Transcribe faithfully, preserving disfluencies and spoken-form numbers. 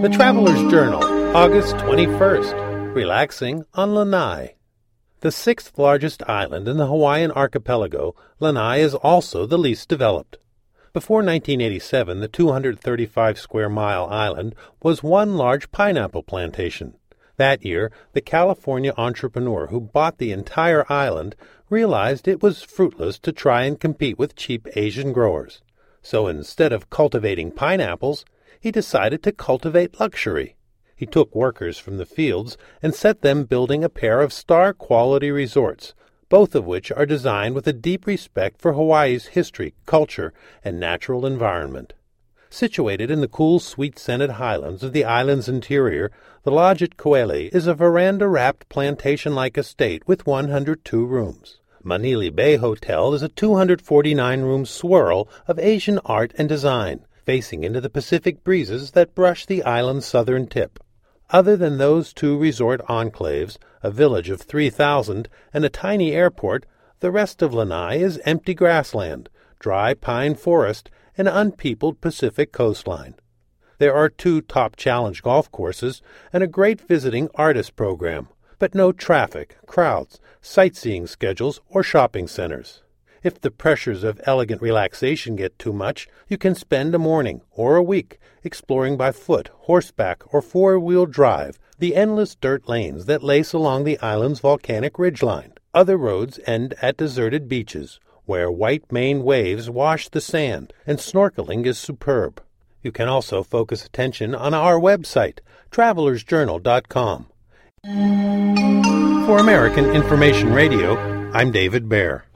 The Traveler's Journal, August twenty-first. Relaxing on Lanai. The sixth largest island in the Hawaiian archipelago, Lanai is also the least developed. Before nineteen eighty-seven, the two hundred thirty-five square mile island was one large pineapple plantation. That year, the California entrepreneur who bought the entire island realized it was fruitless to try and compete with cheap Asian growers. So instead of cultivating pineapples, he decided to cultivate luxury. He took workers from the fields and set them building a pair of star-quality resorts, both of which are designed with a deep respect for Hawaii's history, culture, and natural environment. Situated in the cool, sweet-scented highlands of the island's interior, the Lodge at Koele is a veranda-wrapped plantation-like estate with one hundred two rooms. Manili Bay Hotel is a two hundred forty-nine room swirl of Asian art and design, facing into the Pacific breezes that brush the island's southern tip. Other than those two resort enclaves, a village of three thousand, and a tiny airport, the rest of Lanai is empty grassland, dry pine forest, and unpeopled Pacific coastline. There are two top challenge golf courses and a great visiting artist program, but no traffic, crowds, sightseeing schedules, or shopping centers. If the pressures of elegant relaxation get too much, you can spend a morning or a week exploring by foot, horseback, or four-wheel drive the endless dirt lanes that lace along the island's volcanic ridgeline. Other roads end at deserted beaches, where white maned waves wash the sand, and snorkeling is superb. You can also focus attention on our website, travelers journal dot com. For American Information Radio, I'm David Baer.